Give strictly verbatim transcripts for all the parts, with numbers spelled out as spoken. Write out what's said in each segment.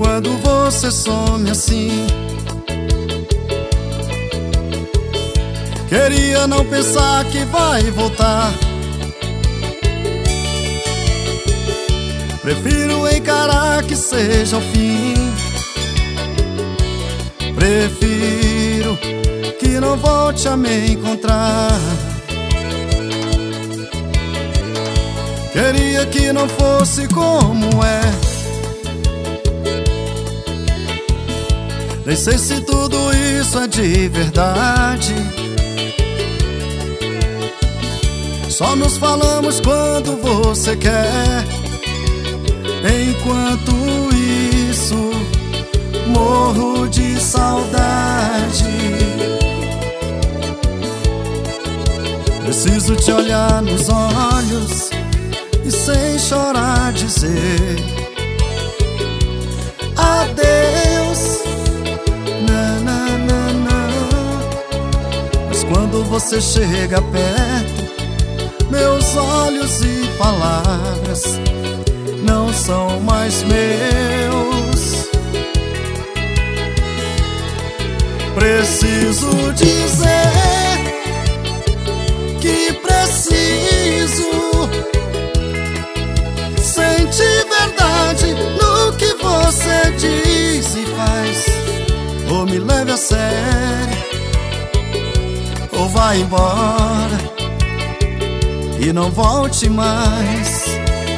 quando você some assim. Queria não pensar que vai voltar. Prefiro encarar que seja o fim. Prefiro que não volte a me encontrar. Queria que não fosse como é. Nem sei se tudo isso é de verdade. Só nos falamos quando você quer. Enquanto isso, morro de saudade. Preciso te olhar nos olhos e sem chorar dizer adeus, na, na, na, na. Mas quando você chega perto, meus olhos e palavras não são mais meus. Preciso dizer que preciso sentir verdade no que você diz e faz. Ou me leve a sério, ou vai embora e não volte mais.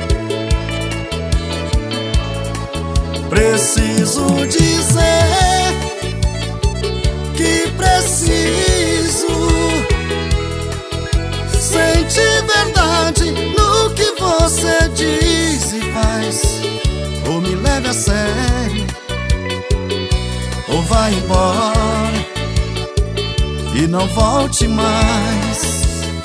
Preciso dizer que preciso sentir verdade no que você diz e faz. Ou me leve a sério, ou vai embora e não volte mais.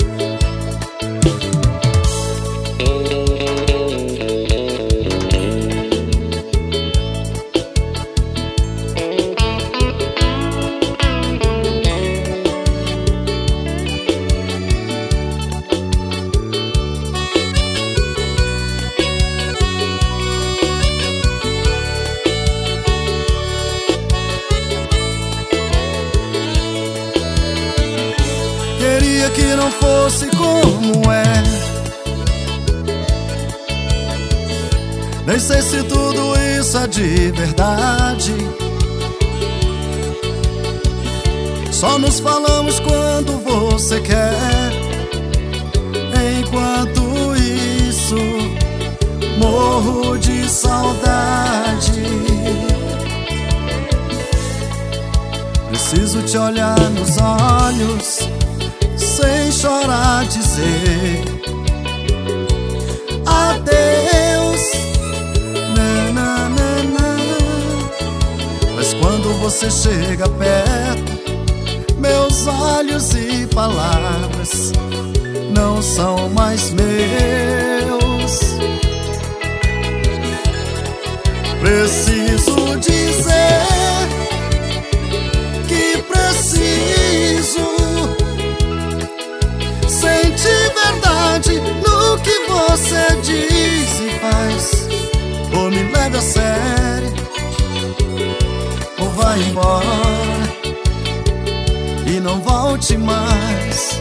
Queria que não fosse como é. Nem sei se tudo isso é de verdade. Só nos falamos quando você quer. Enquanto isso, morro de saudade. Preciso te olhar nos olhos sem chorar dizer adeus, na, na, na, na. Mas quando você chega perto, meus olhos e palavras não são mais meus. Preciso dizer que preciso sentir verdade no que você diz e faz. Ou me leve a sério, ou vai embora e não volte mais.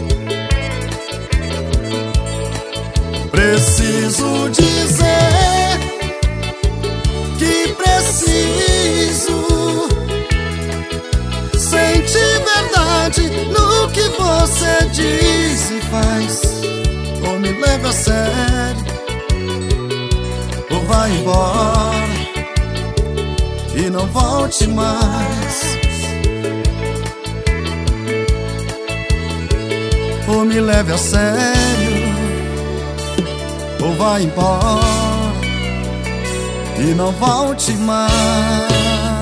Preciso dizer que preciso sentir verdade no que você diz e faz. Ou me leva a sério, ou vai embora e não volte mais. Ou me leve a sério, ou vai embora e não volte mais.